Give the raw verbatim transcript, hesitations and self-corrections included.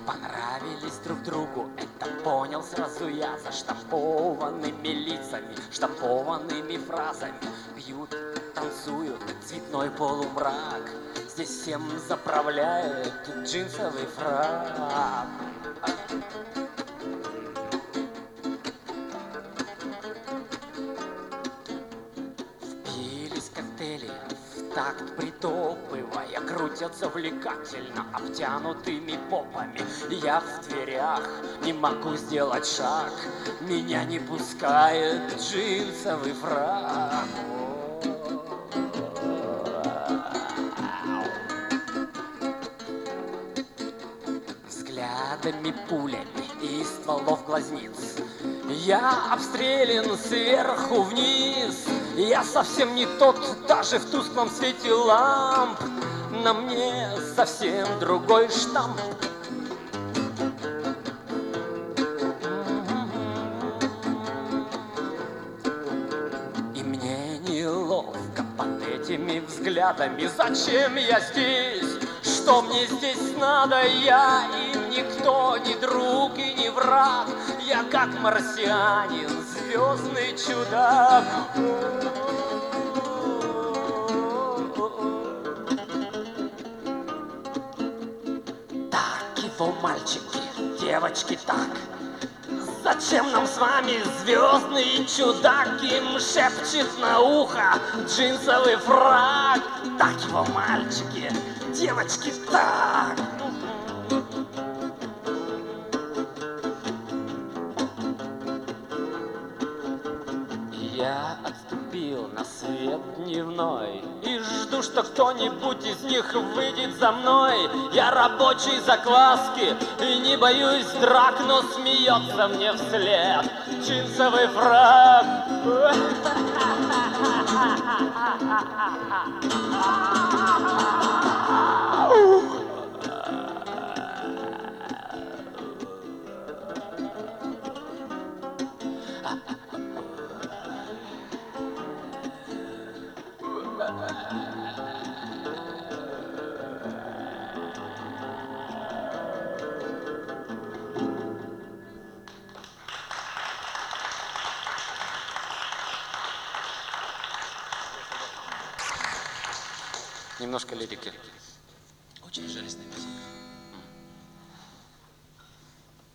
понравились друг другу, это понял сразу я. Заштампованными лицами, штампованными фразами пьют, танцуют, цветной полумрак. Здесь всем заправляет джинсовый фрак. Впились коктейли в такт притопывая, крутятся увлекательно обтянутыми попами. Я в дверях не могу сделать шаг, меня не пускает джинсовый фрак. Взглядами пулями из стволов глазниц я обстрелян сверху вниз. Я совсем не тот, даже в тусклом свете ламп. На мне совсем другой штамп. И мне неловко под этими взглядами. Зачем я здесь? Что мне здесь надо? Я им никто, ни друг и ни враг. Я как марсианин, звездный чудак. Так его мальчики, девочки, так. Зачем нам с вами звездный чудак? Им шепчет на ухо джинсовый фрак. Так его мальчики, девочки, так. Я отступил на свет дневной и жду, что кто-нибудь из них выйдет за мной. Я рабочий закваски и не боюсь драк, но смеется мне вслед джинсовый фрак. Немножко лирики. Очень жареная музыка.